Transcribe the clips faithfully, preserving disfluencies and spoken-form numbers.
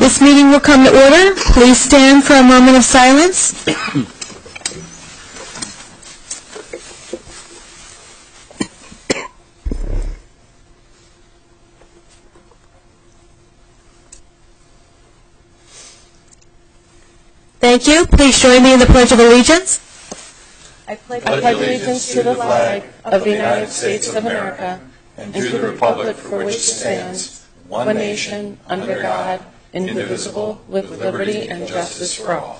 This meeting will come to order. Please stand for a moment of silence. Thank you. Please join me in the Pledge of Allegiance. I pledge allegiance to the flag of the United States of America and to the republic for which it stands, one nation, under God, indivisible, with liberty and justice for all.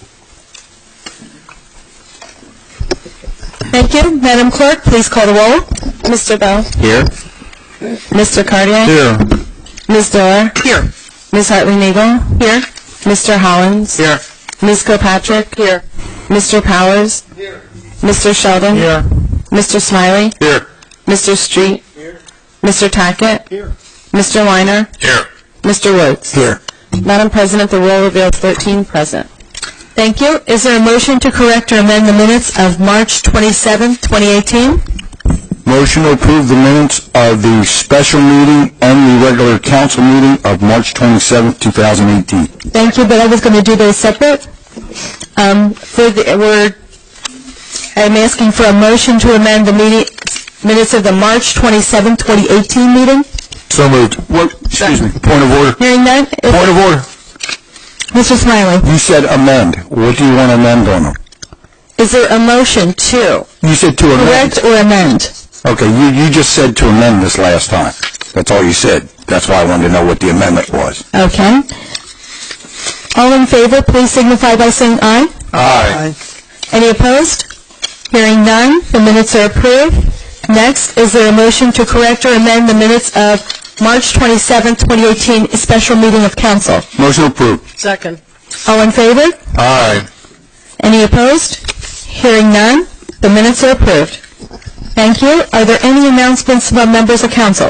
Thank you. Madam Clerk, please call the roll. Mister Bell? Here. Mister Cartier? Here. Miz Dorr? Here. Miz Hartley-Nagel? Here. Mister Hollins? Here. Miz Kilpatrick? Here. Mister Powers? Here. Mister Sheldon? Here. Mister Smiley? Here. Mister Street? Here. Mister Tackett? Here. Mister Weiner? Here. Mister Woods? Here. Madam President, the roll reveals thirteen present. Thank you. Is there a motion to correct or amend the minutes of March twenty-seventh, twenty eighteen? Motion to approve the minutes of the special meeting and the regular council meeting of March twenty-seventh, two thousand eighteen. Thank you, but I was going to do those separate. Um, for the, we're, I'm asking for a motion to amend the meeting, minutes of the March twenty-seventh, twenty eighteen meeting. So moved. What? Excuse me. Point of order. Hearing none. Is- Point of order. Mister Smiley, You said amend. What do you want to amend on them? is there a motion to You said to amend. correct or amend? Okay, you, you just said to amend this last time. That's all you said. That's why I wanted to know what the amendment was. Okay. All in favor, please signify by saying aye. Aye. Any opposed? Hearing none, the minutes are approved. Next, is there a motion to correct or amend the minutes of March twenty-seventh, twenty eighteen special meeting of council? Motion approved. Second. All in favor? Aye. Any opposed? Hearing none, the minutes are approved. Thank you. Are there any announcements about members of council?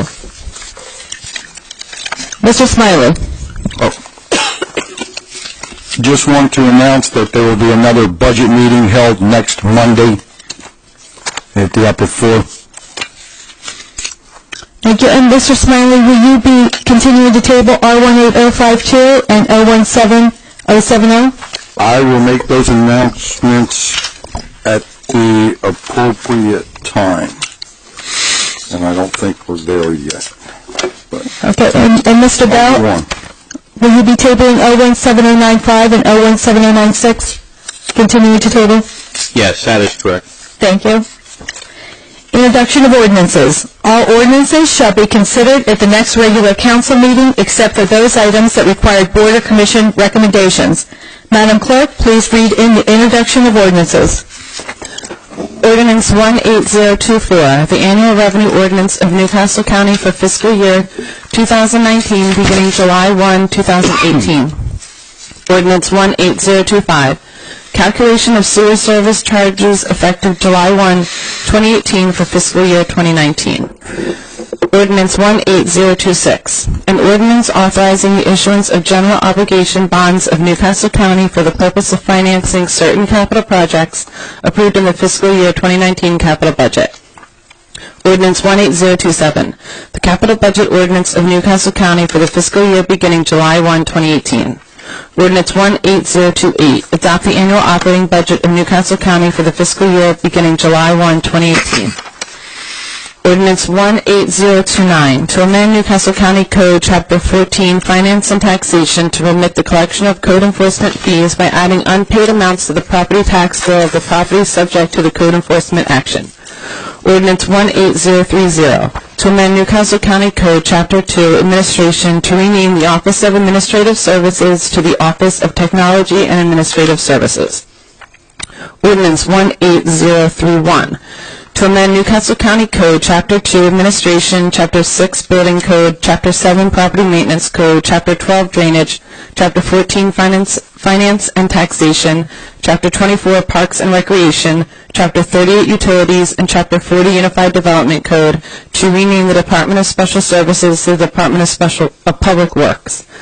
Mister Smiley. Oh. Just want to announce that there will be another budget meeting held next Monday at the upper floor. Thank you. And Mister Smiley, will you be continuing to table R one eight zero five two and O one seven zero seven zero? I will make those announcements at the appropriate time. And I don't think we're there yet. But Okay. And, and Mister Bell, one. will you be tabling O one seven zero nine five and O one seven zero nine six? Continuing to table? Yes, that is correct. Thank you. Introduction of ordinances. All ordinances shall be considered at the next regular council meeting except for those items that require board or commission recommendations. Madam Clerk, please read in the introduction of ordinances. Ordinance one eight zero two four, the annual revenue ordinance of Newcastle County for fiscal year two thousand nineteen beginning July first, two thousand eighteen. Ordinance one eight zero two five, calculation of sewer service charges effective July first, twenty eighteen for fiscal year twenty nineteen. Ordinance one eight zero two six, an ordinance authorizing the issuance of general obligation bonds of Newcastle County for the purpose of financing certain capital projects approved in the fiscal year twenty nineteen capital budget. Ordinance one eight zero two seven, the capital budget ordinance of Newcastle County for the fiscal year beginning July first, twenty eighteen. Ordinance one eight zero two eight, adopt the annual operating budget of Newcastle County for the fiscal year beginning July first, twenty eighteen. Ordinance one eight zero two nine, to amend Newcastle County Code, Chapter fourteen, Finance and Taxation, to permit the collection of code enforcement fees by adding unpaid amounts to the property tax bill of the property subject to the code enforcement action. Ordinance one eight zero three zero, to amend Newcastle County Code, Chapter two, Administration, to rename the Office of Administrative Services to the Office of Technology and Administrative Services. Ordinance one eight zero three one, to amend Newcastle County Code, Chapter two, Administration, Chapter six, Building Code, Chapter seven, Property Maintenance Code, Chapter twelve, Drainage, Chapter fourteen, Finance, Finance and Taxation, Chapter twenty-four, Parks and Recreation, Chapter thirty-eight, Utilities, and Chapter forty, Unified Development Code, to rename the Department of Special Services to the Department of Special of Public Works.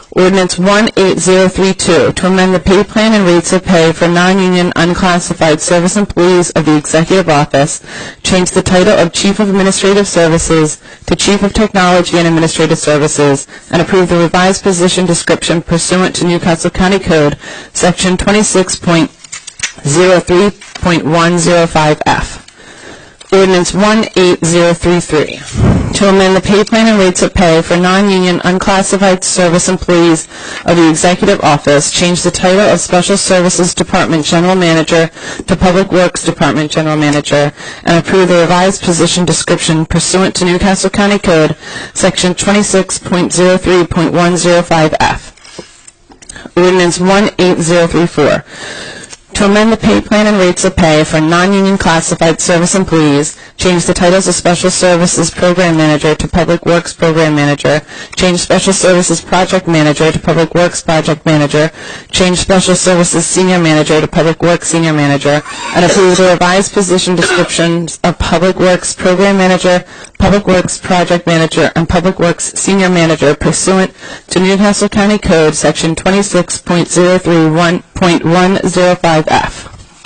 Ordinance one eight zero three two, to amend the pay plan and rates of pay for non-union unclassified service employees of the Executive Office, change the title of Chief of Administrative Services to Chief of Technology and Administrative Services, and approve the revised position description pursuant to Newcastle County Code, Section twenty-six point oh three point one oh five F. Ordinance one eight zero three three, to amend the pay plan and rates of pay for non-union unclassified service employees of the Executive Office, change the title of Special Services Department General Manager to Public Works Department General Manager, and approve the revised position description pursuant to Newcastle County Code, Section twenty-six point oh three point one oh five F. Ordinance one eight zero three four, to amend the pay plan and rates of pay for non-union classified service employees, change the titles of Special Services Program Manager to Public Works Program Manager, change Special Services Project Manager to Public Works Project Manager, change Special Services Senior Manager to Public Works Senior Manager, and approve the revised position descriptions of Public Works Program Manager, Public Works Project Manager, and Public Works Senior Manager pursuant to Newcastle County Code, Section twenty-six point oh three point one oh five F.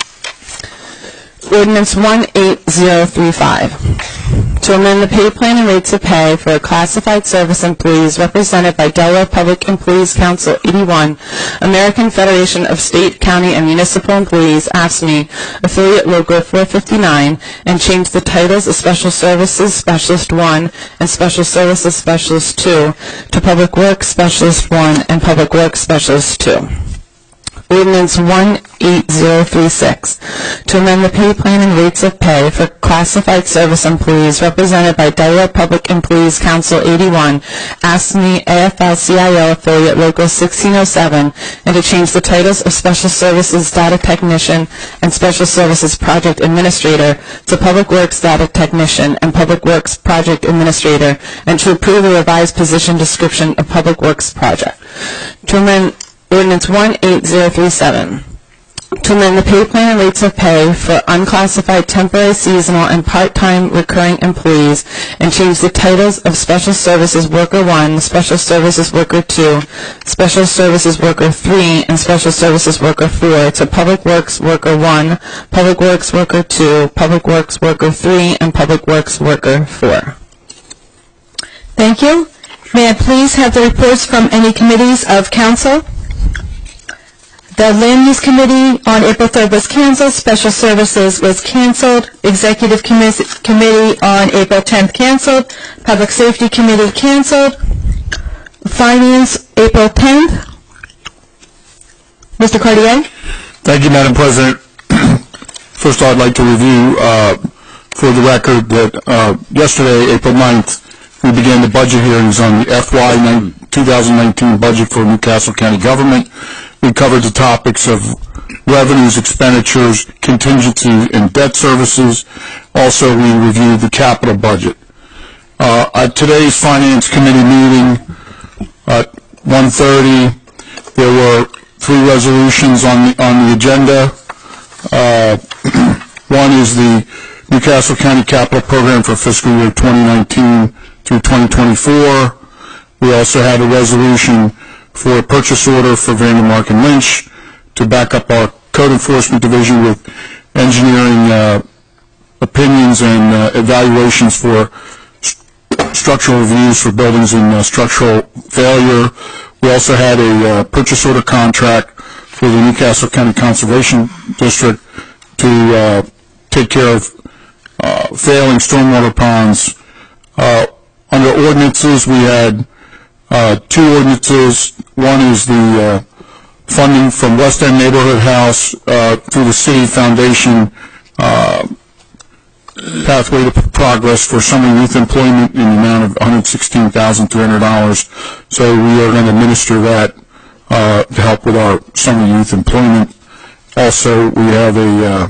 Ordinance one eight zero three five, to amend the pay plan and rates of pay for classified service employees represented by Delaware Public Employees Council eighty-one, American Federation of State, County, and Municipal Employees, A F S C M E, Affiliate Local four fifty-nine, and change the titles of Special Services Specialist one and Special Services Specialist two to Public Works Specialist one and Public Works Specialist two. Ordinance one eight zero three six, to amend the pay plan and rates of pay for classified service employees represented by Delaware Public Employees Council eighty-one, A S C M E, A F L C I O Affiliate Local sixteen oh seven, and to change the titles of Special Services Data Technician and Special Services Project Administrator to Public Works Data Technician and Public Works Project Administrator, and to approve the revised position description of Public Works Project. To amend Ordinance one eight zero three seven, to amend the pay plan and rates of pay for unclassified temporary, seasonal, and part-time recurring employees, and change the titles of Special Services Worker one, Special Services Worker two, Special Services Worker three, and Special Services Worker four to Public Works Worker one, Public Works Worker two, Public Works Worker three, and Public Works Worker four. Thank you. May I please have the reports from any committees of council? The Land Use Committee on April third was canceled. Special Services was canceled. Executive Commis- Committee on April tenth canceled. Public Safety Committee canceled. Finance, April tenth. Mister Cartier? Thank you, Madam President. First, I'd like to review uh, for the record that uh, yesterday, April ninth, we began the budget hearings on the F Y twenty nineteen budget for Newcastle County government. We covered the topics of revenues, expenditures, contingency, and debt services. Also, we reviewed the capital budget. Uh, at today's Finance Committee meeting at one thirty, there were three resolutions on the, on the agenda. Uh, one is the Newcastle County Capital Program for fiscal year twenty nineteen through twenty twenty-four. We also had a resolution for a purchase order for Vandermark and Lynch to back up our Code Enforcement Division with engineering uh, opinions and uh, evaluations for st- structural reviews for buildings in uh, structural failure. We also had a uh, purchase order contract for the Newcastle County Conservation District to uh, take care of uh, failing stormwater ponds. Uh, under ordinances, we had uh, two ordinances. One is the uh, funding from West End Neighborhood House uh, through the City Foundation uh, Pathway to Progress for summer youth employment in the amount of one hundred sixteen thousand three hundred dollars. So we are going to administer that uh, to help with our summer youth employment. Also, we have a uh,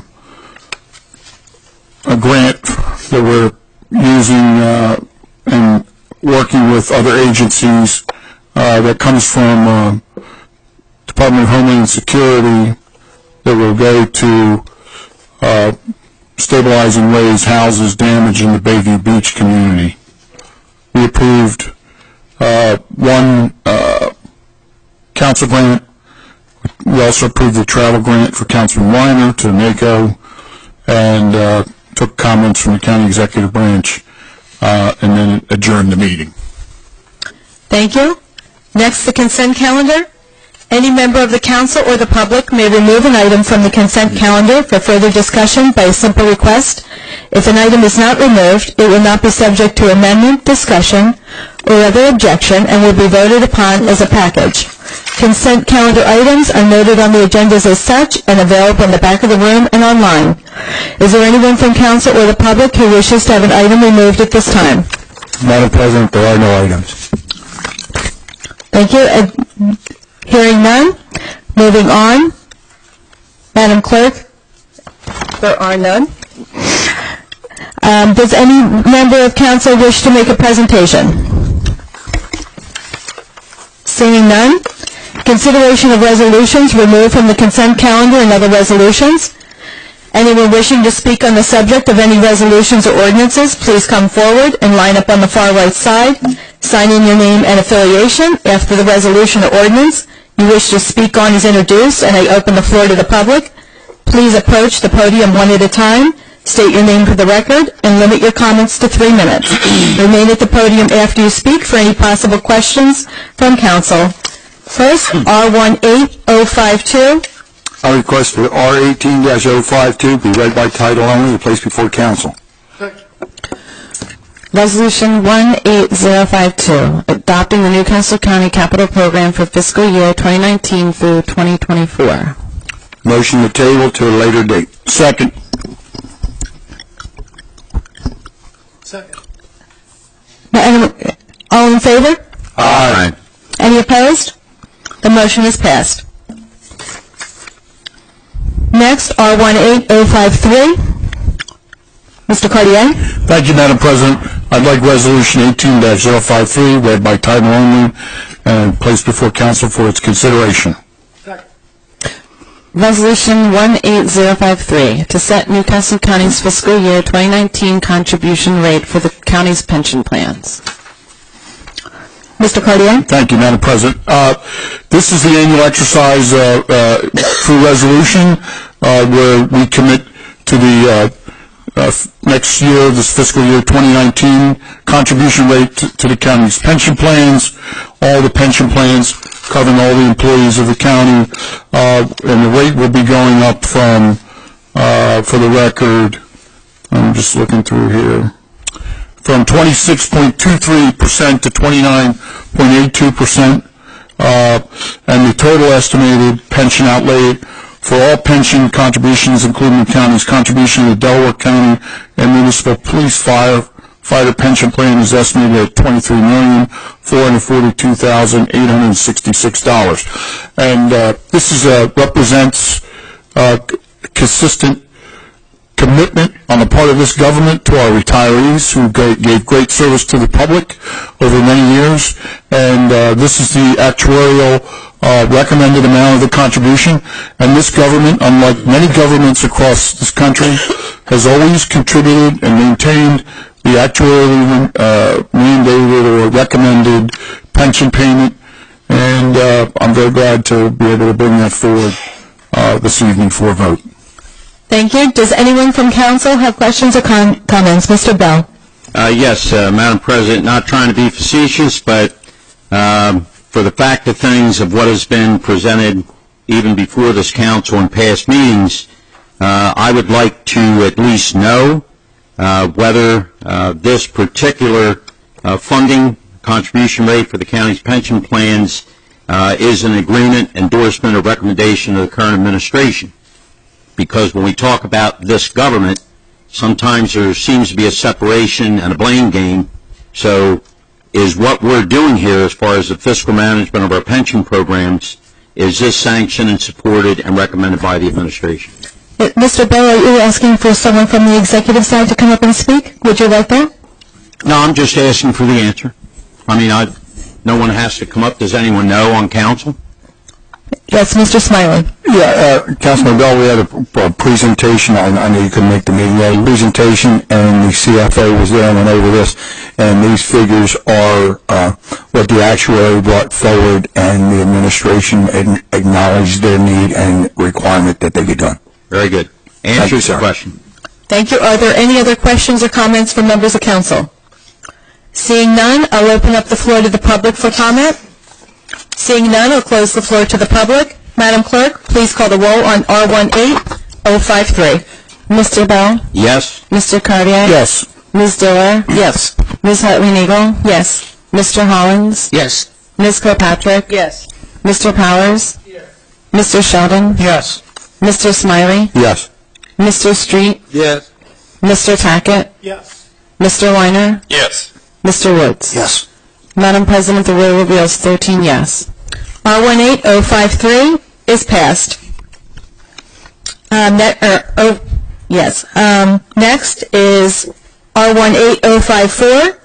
a grant that we're using uh, and working with other agencies uh, that comes from uh, Department of Homeland Security that will go to uh, stabilizing ways houses damaged in the Bayview Beach community. We approved uh, one uh, council grant. We also approved the travel grant for Councilman Weiner to NACO, and uh, took comments from the county executive branch, uh, and then adjourned the meeting. Thank you. Next, the consent calendar. Any member of the council or the public may remove an item from the consent calendar for further discussion by a simple request. If an item is not removed, it will not be subject to amendment, discussion, or other objection and will be voted upon as a package. Consent calendar items are noted on the agendas as such and available in the back of the room and online. Is there anyone from council or the public who wishes to have an item removed at this time? Madam President, there are no items. Thank you. Uh, hearing none. Moving on. Madam Clerk, there are none. Um, does any member of council wish to make a presentation? Seeing none. Consideration of resolutions removed from the consent calendar and other resolutions. Anyone wishing to speak on the subject of any resolutions or ordinances, please come forward and line up on the far right side. Sign in your name and affiliation. After the resolution or ordinance you wish to speak on is introduced and I open the floor to the public, please approach the podium one at a time, state your name for the record, and limit your comments to three minutes. Remain at the podium after you speak for any possible questions from council. First, R one eight oh five two. I request that R eighteen dash oh five two be read by title only and placed before council. Resolution one eight zero five two, adopting the Newcastle County Capital Program for fiscal year twenty nineteen through twenty twenty-four. Motion to table to a later date. Second. Second. All in favor? Aye. Any opposed? The motion is passed. Next, R one eight oh five three. Mister Cartier. Thank you, Madam President. I'd like Resolution eighteen dash oh five three read by title only and placed before council for its consideration. Second. Resolution one eight zero five three, to set Newcastle County's fiscal year twenty nineteen contribution rate for the county's pension plans. Mister Cartier. Thank you, Madam President. Uh, this is the annual exercise uh, uh, through resolution uh, where we commit to the uh, uh, next year, this fiscal year twenty nineteen, contribution rate to, to the county's pension plans. All the pension plans covering all the employees of the county, uh, and the rate will be going up from, uh, for the record, I'm just looking through here, from twenty-six point two three percent to twenty-nine point eight two percent, uh, and the total estimated pension outlay for all pension contributions, including the county's contribution to the Delaware County and Municipal Police Fire Fighter Pension Plan, is estimated at twenty-three million four hundred forty-two thousand eight hundred sixty-six dollars. And uh, this is uh, represents uh, consistent commitment on the part of this government to our retirees who gave great service to the public over many years, and uh, this is the actuarial uh, recommended amount of the contribution. And this government, unlike many governments across this country, has always contributed and maintained the actuarially uh, mandated or recommended pension payment, and uh, I'm very glad to be able to bring that forward uh, this evening for a vote. Thank you. Does anyone from council have questions or com comments? Mister Bell. Uh, yes, uh, Madam President, not trying to be facetious, but um, for the fact of things of what has been presented even before this council in past meetings, uh, I would like to at least know uh, whether uh, this particular uh, funding contribution rate for the county's pension plans uh, is an agreement, endorsement, or recommendation of the current administration. Because when we talk about this government, sometimes there seems to be a separation and a blame game. So is what we're doing here as far as the fiscal management of our pension programs, is this sanctioned and supported and recommended by the administration? Uh, Mister Bell, are you asking for someone from the executive side to come up and speak? Would you like that? No, I'm just asking for the answer. I mean, I, no one has to come up. Does anyone know on council? Yes, Mister Smiley. Yeah, uh, Councilman Bell, we had a, a presentation, I, I know you couldn't make the meeting, we had a presentation, and the C F O was there and went over this, and these figures are uh, what the actuary brought forward, and the administration ad- acknowledged their need and requirement that they be done. Very good. Thank you, Answers the sir. question. Thank you. Are there any other questions or comments from members of council? Seeing none, I'll open up the floor to the public for comment. Seeing none, I'll close the floor to the public. Madam Clerk, please call the roll on R one eight oh five three. Mister Bell? Yes? Mister Cartier? Yes. Miz Diller? Yes. Miz Hartley-Nagel? Yes. Mister Hollins? Yes. Miz Kilpatrick? Yes. Mister Powers? Mister Sheldon? Yes. Mister Smiley? Yes. Mister Street? Yes. Mister Tackett? Yes. Mister Weiner? Yes. Mister Woods? Yes. Madam President, the roll reveals thirteen yes. R one eight oh five three is passed. Um, ne- er, oh, yes. Um, next is R one eight oh five four.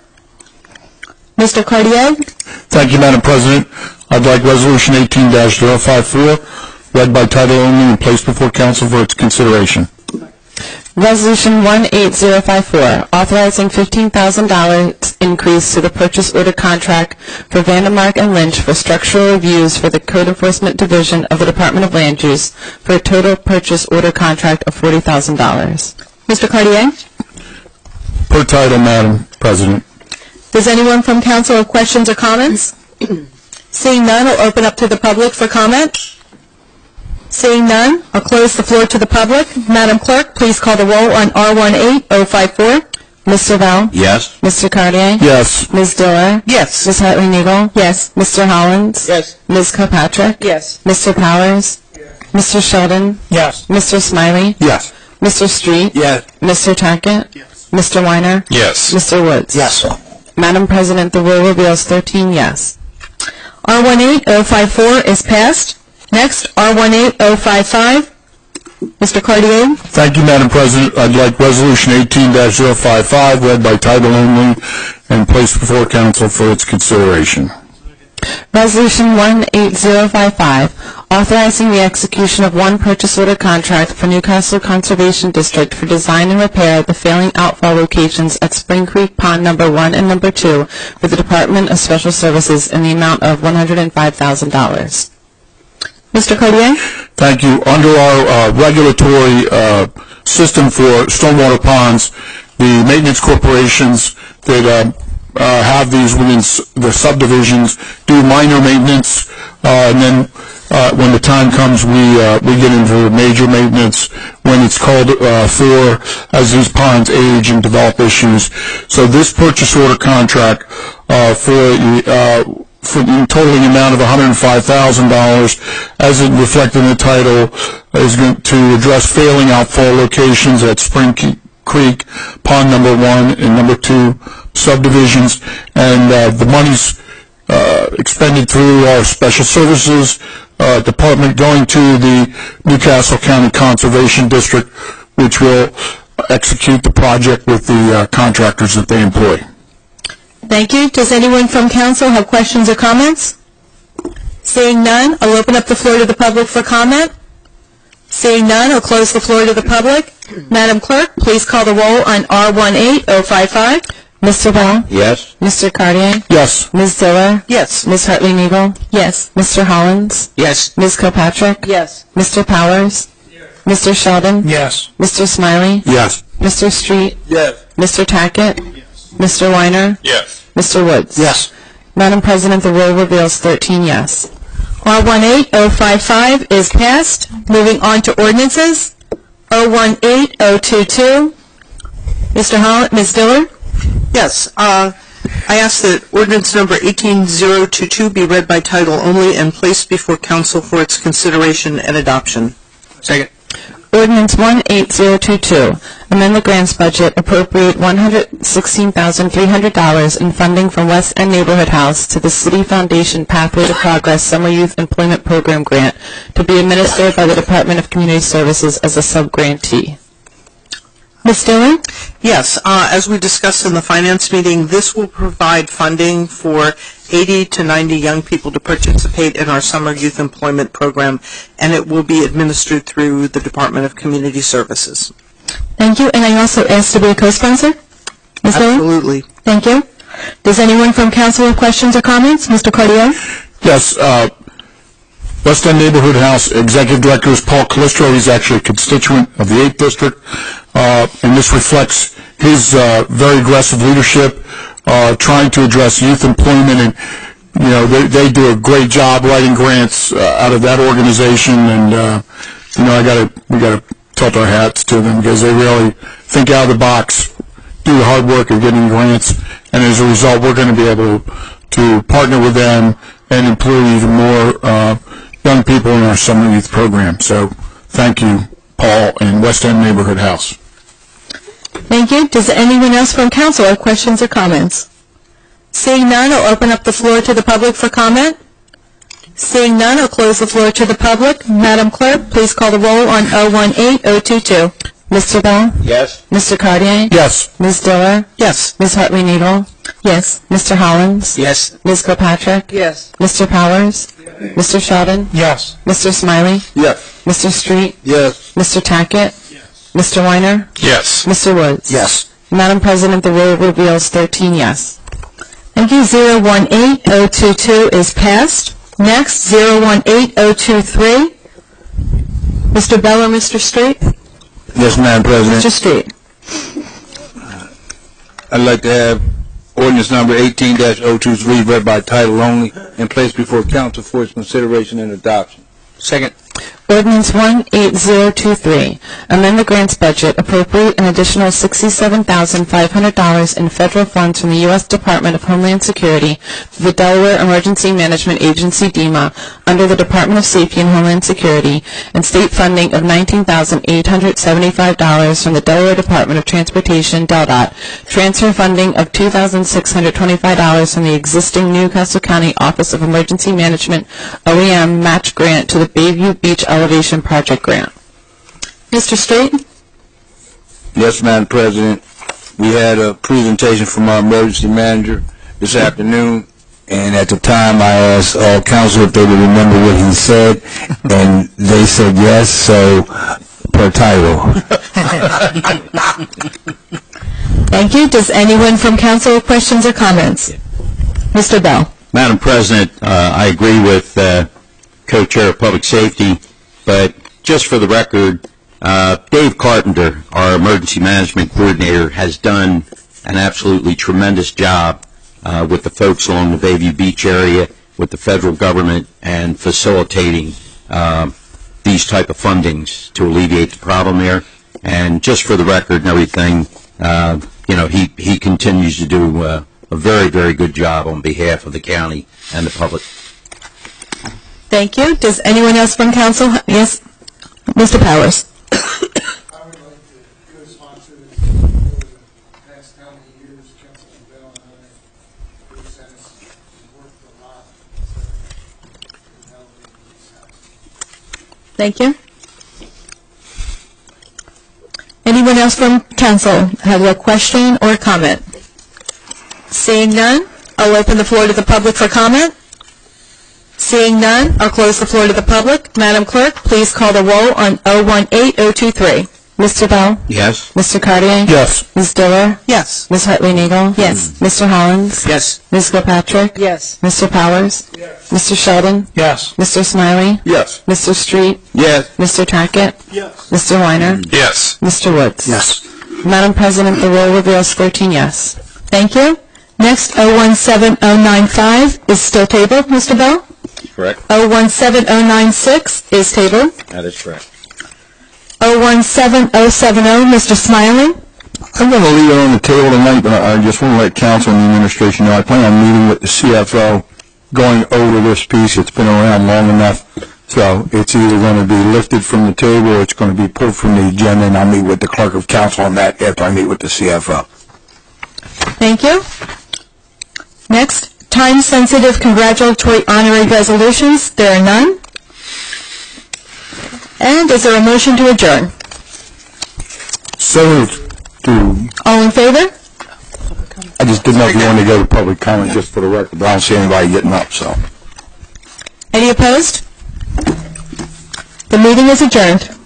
Mister Cartier? Thank you, Madam President. I'd like Resolution eighteen dash zero five four, read by title only and placed before council for its consideration. Resolution one eight zero five four, authorizing fifteen thousand dollars increase to the purchase order contract for Vandermark and Lynch for structural reviews for the Code Enforcement Division of the Department of Land Use for a total purchase order contract of forty thousand dollars. Mister Cartier? Per title, Madam President. Does anyone from council have questions or comments? Seeing none, I'll open up to the public for comment. Seeing none, I'll close the floor to the public. Madam Clerk, please call the roll on R one eight oh five four. Mister Bell? Yes? Mister Cartier? Yes. Miz Diller? Yes. Miz Hartley-Nagel? Yes. Mister Hollins? Yes. Miz Kilpatrick? Yes. Mister Powers? Mister Sheldon? Yes. Mister Smiley? Yes. Mister Street? Yes. Mister Tackett? Yes. Mister Weiner? Yes. Mister Woods? Yes. Madam President, the roll reveals thirteen yes. R one eight oh five four is passed. Next, R one eight oh five five. Mister Cartier? Thank you, Madam President. I'd like Resolution eighteen dash zero five five, read by title only and placed before council for its consideration. Resolution one eight zero five five, authorizing the execution of one purchase order contract for Newcastle Conservation District for design and repair of the failing outfall locations at Spring Creek Pond Number one and Number two for the Department of Special Services in the amount of one hundred five thousand dollars. Mister Cartier? Thank you. Under our uh, regulatory uh, system for stormwater ponds, the maintenance corporations that uh, uh, have these within s- the subdivisions do minor maintenance, uh, and then uh, when the time comes, we uh, we get into major maintenance when it's called uh, for, as these ponds age and develop issues. So this purchase order contract uh, for uh, for the totaling amount of one hundred five thousand dollars, as it reflected in the title, is going to address failing outfall locations at Spring Creek, Pond Number One and Number Two subdivisions, and uh, the money's uh, expended through our Special Services uh, Department going to the Newcastle County Conservation District, which will execute the project with the uh, contractors that they employ. Thank you. Does anyone from council have questions or comments? Seeing none, I'll open up the floor to the public for comment. Seeing none, I'll close the floor to the public. Madam Clerk, please call the roll on R one eight oh five five. Mister Bell? Yes? Mister Cartier? Yes. Miz Diller? Yes. Miz Hartley-Nagel? Yes. Mister Hollins? Yes. Miz Kilpatrick? Yes. Mister Powers? Mister Sheldon? Yes. Mister Smiley? Yes. Mister Street? Yes. Mister Tackett? Mister Weiner? Yes. Mister Woods? Yes. Madam President, the roll reveals thirteen yes. R one eight oh five five is passed. Moving on to ordinances. R one eight oh two two. Mister Holland, Miz Diller? Yes, uh, I ask that ordinance number eighteen oh twenty-two be read by title only and placed before council for its consideration and adoption. Second. Ordinance one eight zero two two, amend the grants budget, appropriate one hundred sixteen thousand three hundred dollars in funding from West End Neighborhood House to the City Foundation Pathway to Progress Summer Youth Employment Program grant to be administered by the Department of Community Services as a sub-grantee. Miz Diller? Yes, uh, as we discussed in the finance meeting, this will provide funding for eighty to ninety young people to participate in our summer youth employment program, and it will be administered through the Department of Community Services. Thank you. And I also asked to be a co-sponsor. Miz Dillon? Absolutely. Thank you. Does anyone from council have questions or comments? Mister Cardier? Yes, uh, West End Neighborhood House Executive Director is Paul Calistro. He's actually a constituent of the eighth District, uh, and this reflects his uh, very aggressive leadership, uh, trying to address youth employment, and you know they, they do a great job writing grants uh, out of that organization, and uh, you know I got to we got to tilt our hats to them because they really think out of the box, do the hard work of getting grants, and as a result, we're going to be able to partner with them and employ even more uh, young people in our summer youth program. So thank you, Paul, and West End Neighborhood House. Thank you. Does anyone else from council have questions or comments? Seeing none, I'll open up the floor to the public for comment. Seeing none, I'll close the floor to the public. Madam Clerk, please call the roll on oh one eight oh two two. Mister Bell? Yes. Mister Cartier? Yes. Miz Diller? Yes. Miz Hartley Needle? Yes. Mister Hollins? Yes. Miz Kilpatrick? Yes. Mister Powers? Mister Sheldon? Yes. Mister Smiley? Yes. Mister Street? Yes. Mister Tackett? Yes. Mister Weiner? Yes. Mister Woods? Yes. Madam President, the roll reveals thirteen yes. Thank you. zero one eight oh two two is passed. Next, zero one eight oh two three. Mister Bell or Mister Street? Yes, Madam President. Mister Street. I'd like to have ordinance number eighteen dash oh two three read by title only and placed before council for its consideration and adoption. Second. Ordinance one eight zero two three, amend the grants budget, appropriate an additional sixty-seven thousand five hundred dollars in federal funds from the U S Department of Homeland Security to the Delaware Emergency Management Agency DEMA under the Department of Safety and Homeland Security, and state funding of nineteen thousand eight hundred seventy-five dollars from the Delaware Department of Transportation, DelDOT, transfer funding of two thousand six hundred twenty-five dollars from the existing Newcastle County Office of Emergency Management O E M match grant to the Bayview Beach Elevation Project grant. Mister Street? Yes, Madam President. We had a presentation from our emergency manager this afternoon, and at the time I asked all council if they would remember what he said, and they said yes, so per title. Thank you. Does anyone from council have questions or comments? Mister Bell? Madam President, uh, I agree with uh, Co-Chair of Public Safety, but just for the record, uh, Dave Carpenter, our Emergency Management Coordinator, has done an absolutely tremendous job uh, with the folks along the Bayview Beach area, with the federal government, and facilitating uh, these type of fundings to alleviate the problem there. And just for the record and everything, uh, you know, he, he continues to do uh, a very, very good job on behalf of the county and the public. Thank you. Does anyone else from council? ha- Yes, Mister Powers. I would like to co-sponsor this for the past how many years Councilman Bell and I, Bruce Ennis, have worked a lot to elevate these houses. Thank you. Anyone else from council have a question or comment? Seeing none, I'll open the floor to the public for comment. Seeing none, I'll close the floor to the public. Madam Clerk, please call the roll on oh one eight oh two three. Mister Bell? Yes. Mister Cartier? Yes. Miz Diller? Yes. Miz Hartley Needle? Yes. Mister Hollins? Yes. Miz Kilpatrick? Yes. Mister Powers? Yes. Mister Sheldon? Yes. Mister Smiley? Yes. Mister Street? Yes. Mister Tackett? Yes. Mister Weiner? Yes. Mister Woods? Yes. Madam President, the roll reveals thirteen yes. Thank you. Next, oh one seven oh nine five is still tabled, Mister Bell. Correct. oh one seven oh nine six is tabled. That is correct. oh one seven oh seven oh, Mister Smiley. I'm going to leave it on the table tonight, but I I just want to let council and the administration know I plan on meeting with the C F O, going over this piece. It's been around long enough, so it's either going to be lifted from the table or it's going to be pulled from the agenda, and I'll meet with the clerk of council on that after I meet with the C F O. Thank you. Next, time-sensitive congratulatory honorary resolutions. There are none. And is there a motion to adjourn? So moved. To, All in favor? I just just didn't know if you wanted to go to public comment just for the record, but I don't see anybody getting up, so. Any opposed? The meeting is adjourned.